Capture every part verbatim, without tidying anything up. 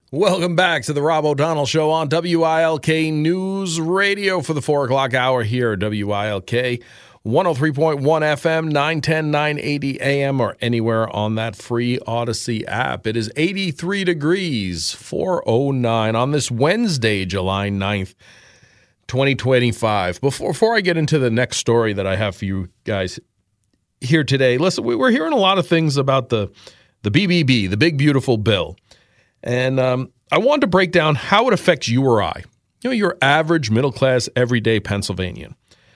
Welcome back to the Rob O'Donnell Show on W I L K News Radio for the four o'clock hour here at W I L K one oh three point one F M, nine ten, nine eighty A M, or anywhere on that free Odyssey app. It is eighty-three degrees, four oh nine on this Wednesday, July ninth, twenty twenty-five. Before, before I get into the next story that I have for you guys here today, listen, we we're hearing a lot of things about the, the B B B, the Big Beautiful Bill. And um, I wanted to break down how it affects you or I, you know, your average middle-class, everyday Pennsylvanian.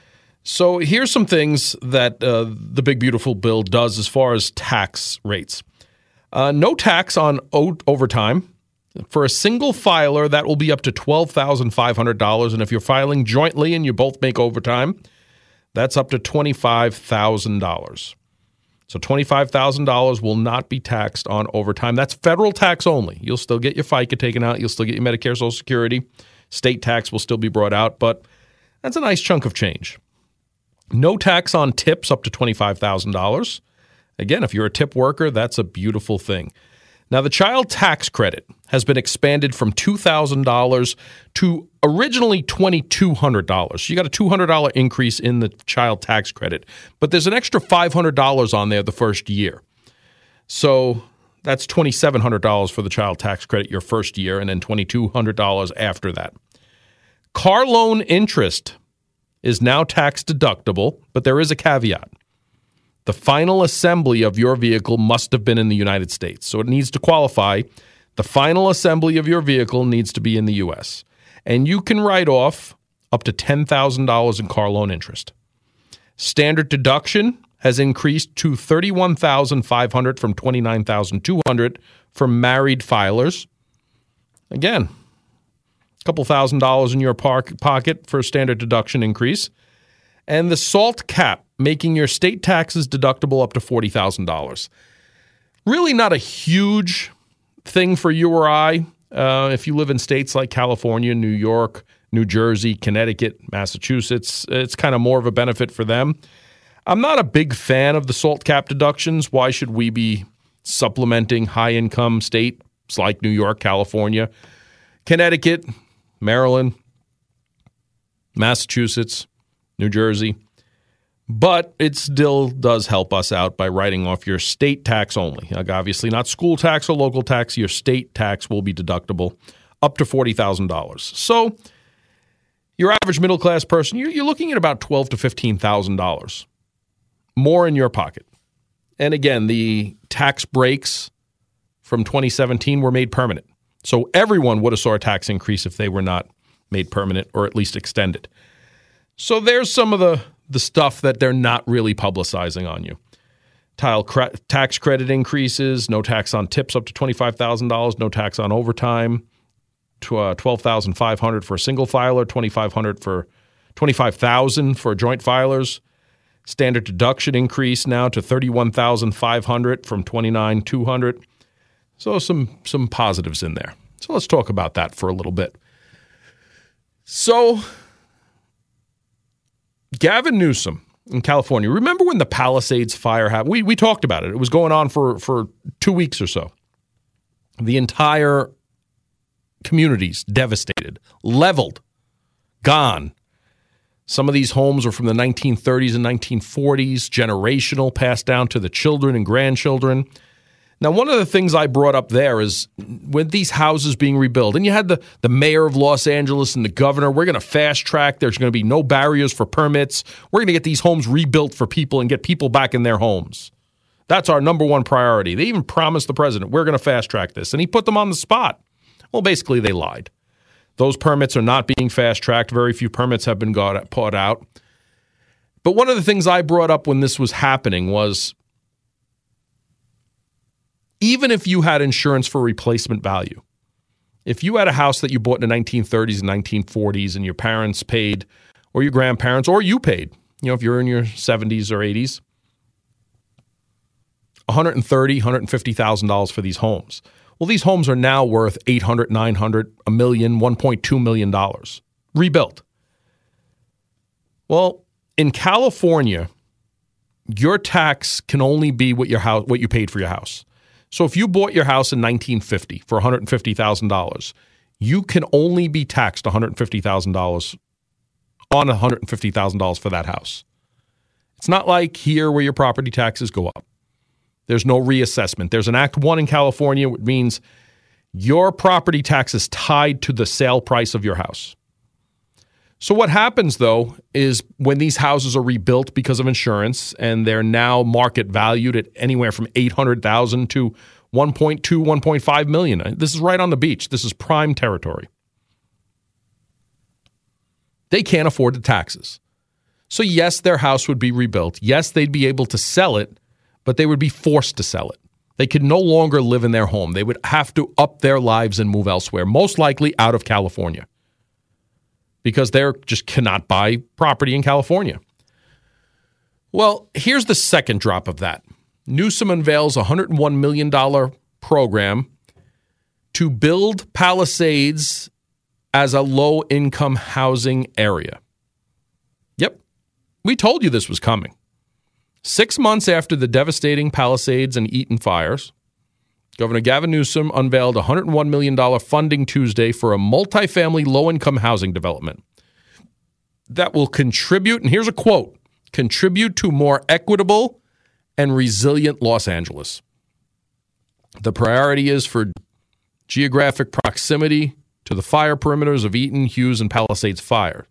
So here's some things that uh, the Big Beautiful Bill does as far as tax rates. Uh, no tax on o- overtime. For a single filer, that will be up to twelve thousand five hundred dollars. And if you're filing jointly and you both make overtime, that's up to twenty-five thousand dollars. So twenty-five thousand dollars will not be taxed on overtime. That's federal tax only. You'll still get your FICA taken out. You'll still get your Medicare, Social Security. State tax will still be brought out, but that's a nice chunk of change. No tax on tips up to twenty-five thousand dollars. Again, if you're a tip worker, that's a beautiful thing. Now, the child tax credit has been expanded from two thousand dollars to originally two thousand two hundred dollars. So you got a two hundred dollars increase in the child tax credit, but there's an extra five hundred dollars on there the first year. So that's two thousand seven hundred dollars for the child tax credit your first year, and then two thousand two hundred dollars after that. Car loan interest is now tax deductible, but there is a caveat. The final assembly of your vehicle must have been in the United States. So it needs to qualify. The final assembly of your vehicle needs to be in the U S. And you can write off up to ten thousand dollars in car loan interest. Standard deduction has increased to thirty-one thousand five hundred dollars from twenty-nine thousand two hundred dollars for married filers. Again, a couple thousand dollars in your park pocket for a standard deduction increase. And the SALT cap, making your state taxes deductible up to forty thousand dollars. Really not a huge thing for you or I uh, if you live in states like California, New York, New Jersey, Connecticut, Massachusetts. It's kind of more of a benefit for them. I'm not a big fan of the SALT cap deductions. Why should we be supplementing high-income states like New York, California, Connecticut, Maryland, Massachusetts, New Jersey? But it still does help us out by writing off your state tax only. Like obviously not school tax or local tax. Your state tax will be deductible up to forty thousand dollars. So your average middle-class person, you're, you're looking at about twelve thousand to fifteen thousand dollars more in your pocket. And again, the tax breaks from twenty seventeen were made permanent. So everyone would have saw a tax increase if they were not made permanent or at least extended. So there's some of the, the stuff that they're not really publicizing on you. Tile cre- tax credit increases, no tax on tips up to twenty-five thousand dollars, no tax on overtime, to, uh, twelve thousand five hundred dollars for a single filer, twenty-five hundred dollars for twenty-five thousand dollars for joint filers. Standard deduction increase now to thirty-one thousand five hundred dollars from twenty-nine thousand two hundred dollars. So some some positives in there. So let's talk about that for a little bit. So Gavin Newsom in California. Remember when the Palisades fire happened? We we talked about it. It was going on for, for two weeks or so. The entire community's devastated, leveled, gone. Some of these homes are from the nineteen thirties and nineteen forties, generational, passed down to the children and grandchildren. Now, one of the things I brought up there is when these houses being rebuilt, and you had the, the mayor of Los Angeles and the governor, we're going to fast track. There's going to be no barriers for permits. We're going to get these homes rebuilt for people and get people back in their homes. That's our number one priority. They even promised the president, we're going to fast track this. And he put them on the spot. Well, basically, they lied. Those permits are not being fast tracked. Very few permits have been got, put out. But one of the things I brought up when this was happening was, even if you had insurance for replacement value, if you had a house that you bought in the nineteen thirties and nineteen forties and your parents paid, or your grandparents, or you paid, you know, if you're in your seventies or eighties, one hundred thirty thousand dollars, one hundred fifty thousand dollars for these homes. Well, these homes are now worth eight hundred thousand dollars, nine hundred thousand dollars, a million, one point two million dollars rebuilt. Well, in California, your tax can only be what your house, what you paid for your house. So if you bought your house in nineteen fifty for one hundred fifty thousand dollars, you can only be taxed one hundred fifty thousand dollars on one hundred fifty thousand dollars for that house. It's not like here where your property taxes go up. There's no reassessment. There's an Act one in California, which means your property tax is tied to the sale price of your house. So what happens, though, is when these houses are rebuilt because of insurance and they're now market valued at anywhere from eight hundred thousand dollars to one point two, one point five million dollars. This is right on the beach. This is prime territory. They can't afford the taxes. So yes, their house would be rebuilt. Yes, they'd be able to sell it, but they would be forced to sell it. They could no longer live in their home. They would have to up their lives and move elsewhere, most likely out of California, because they just cannot buy property in California. Well, here's the second drop of that. Newsom unveils a one hundred one million dollars program to build Palisades as a low-income housing area. Yep, we told you this was coming. Six months after the devastating Palisades and Eaton fires, Governor Gavin Newsom unveiled a one hundred one million dollars funding Tuesday for a multifamily low-income housing development that will contribute, and here's a quote, contribute to more equitable and resilient Los Angeles. The priority is for geographic proximity to the fire perimeters of Eaton, Hughes, and Palisades fire.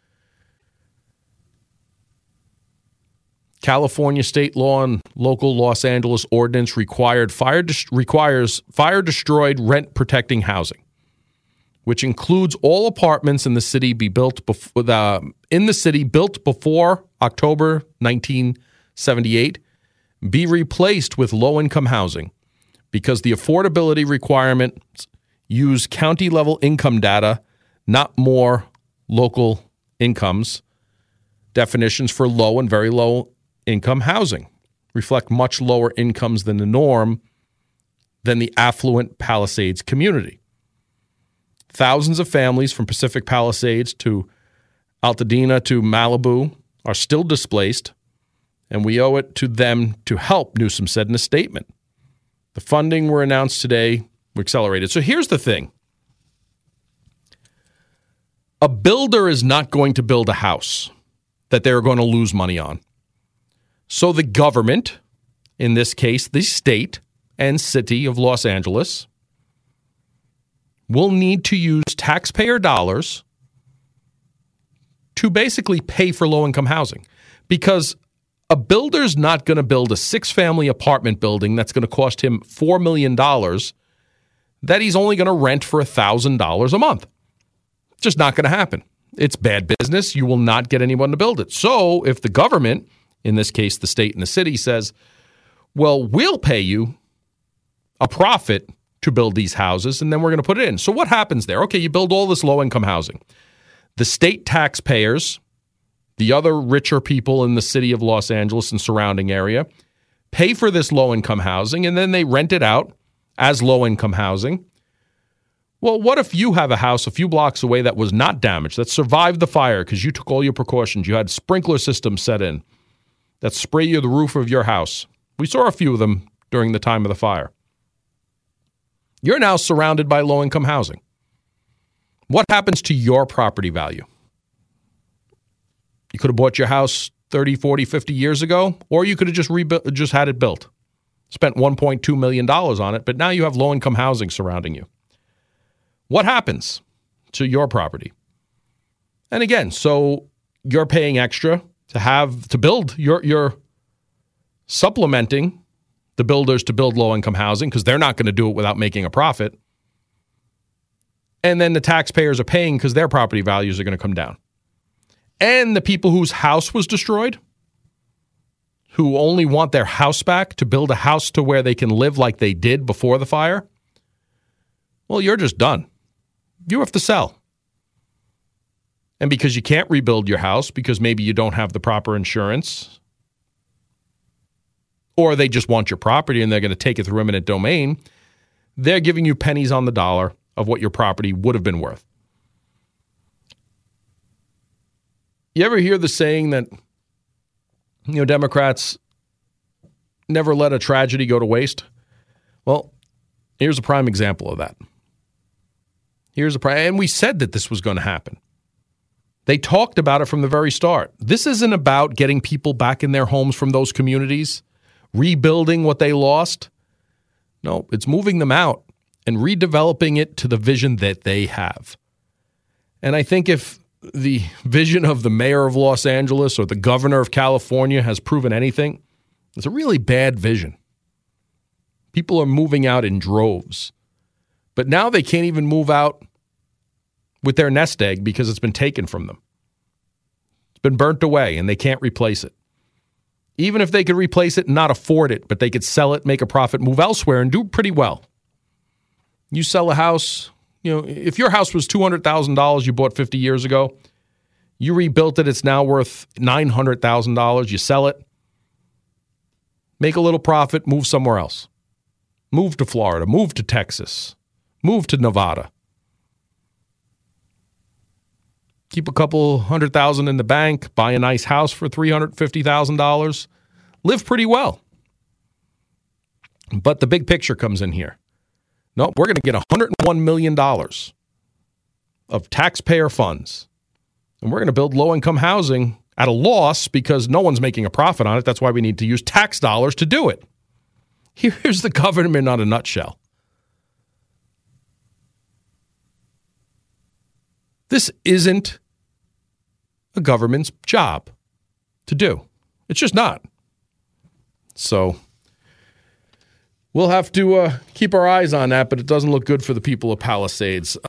California state law and local Los Angeles ordinance required fire dis- requires fire destroyed rent protecting housing, which includes all apartments in the city be built before the in the city built before October nineteen seventy-eight be replaced with low-income housing, because the affordability requirements use county-level income data, not more local incomes. Definitions for low and very low income housing reflect much lower incomes than the norm than the affluent Palisades community. Thousands of families from Pacific Palisades to Altadena to Malibu are still displaced, and we owe it to them to help, Newsom said in a statement. The funding were announced today, were accelerated. So here's the thing. A builder is not going to build a house that they're going to lose money on. So the government, in this case, the state and city of Los Angeles, will need to use taxpayer dollars to basically pay for low-income housing, because a builder's not going to build a six-family apartment building that's going to cost him four million dollars that he's only going to rent for one thousand dollars a month. Just not going to happen. It's bad business. You will not get anyone to build it. So if the government, in this case the state and the city, says, well, we'll pay you a profit to build these houses, and then we're going to put it in. So what happens there? Okay, you build all this low-income housing. The state taxpayers, the other richer people in the city of Los Angeles and surrounding area, pay for this low-income housing, and then they rent it out as low-income housing. Well, what if you have a house a few blocks away that was not damaged, that survived the fire because you took all your precautions, you had sprinkler systems set in that spray you the roof of your house? We saw a few of them during the time of the fire. You're now surrounded by low-income housing. What happens to your property value? You could have bought your house thirty, forty, fifty years ago, or you could have just rebuilt, just had it built, spent one point two million dollars on it, but now you have low-income housing surrounding you. What happens to your property? And again, so you're paying extra to have to build, you're, you're supplementing the builders to build low-income housing because they're not going to do it without making a profit. And then the taxpayers are paying because their property values are going to come down. And the people whose house was destroyed, who only want their house back to build a house to where they can live like they did before the fire, well, you're just done. You have to sell. And because you can't rebuild your house because maybe you don't have the proper insurance, or they just want your property and they're going to take it through eminent domain, they're giving you pennies on the dollar of what your property would have been worth. You ever hear the saying that, you know, Democrats never let a tragedy go to waste? Well, here's a prime example of that. Here's a prime, and we said that this was going to happen. They talked about it from the very start. This isn't about getting people back in their homes from those communities, rebuilding what they lost. No, it's moving them out and redeveloping it to the vision that they have. And I think if the vision of the mayor of Los Angeles or the governor of California has proven anything, it's a really bad vision. People are moving out in droves. But now they can't even move out with their nest egg because it's been taken from them. It's been burnt away and they can't replace it. Even if they could replace it and not afford it, but they could sell it, make a profit, move elsewhere and do pretty well. You sell a house, you know, if your house was two hundred thousand dollars you bought fifty years ago, you rebuilt it, it's now worth nine hundred thousand dollars. You sell it, make a little profit, move somewhere else. Move to Florida, move to Texas, move to Nevada. Keep a couple hundred thousand in the bank, buy a nice house for three hundred fifty thousand dollars, live pretty well. But the big picture comes in here. No, we're going to get one hundred one million dollars of taxpayer funds, and we're going to build low-income housing at a loss because no one's making a profit on it. That's why we need to use tax dollars to do it. Here's the government in a nutshell. This isn't a government's job to do. It's just not. So we'll have to uh, keep our eyes on that, but it doesn't look good for the people of Palisades.